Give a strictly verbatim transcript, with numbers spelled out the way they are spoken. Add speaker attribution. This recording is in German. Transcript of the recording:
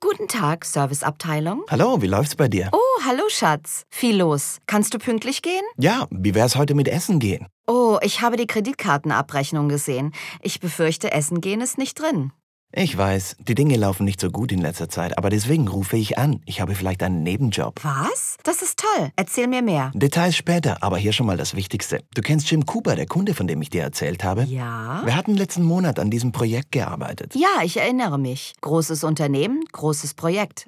Speaker 1: Guten Tag, Serviceabteilung.
Speaker 2: Hallo, wie läuft's bei dir?
Speaker 1: Oh, hallo Schatz. Viel los. Kannst du pünktlich gehen?
Speaker 2: Ja, wie wär's heute mit Essen gehen?
Speaker 1: Oh, ich habe die Kreditkartenabrechnung gesehen. Ich befürchte, Essen gehen ist nicht drin.
Speaker 2: Ich weiß, die Dinge laufen nicht so gut in letzter Zeit, aber deswegen rufe ich an. Ich habe vielleicht einen Nebenjob.
Speaker 1: Was? Das ist toll. Erzähl mir mehr.
Speaker 2: Details später, aber hier schon mal das Wichtigste. Du kennst Jim Cooper, der Kunde, von dem ich dir erzählt habe?
Speaker 1: Ja?
Speaker 2: Wir hatten letzten Monat an diesem Projekt gearbeitet.
Speaker 1: Ja, ich erinnere mich. Großes Unternehmen, großes Projekt.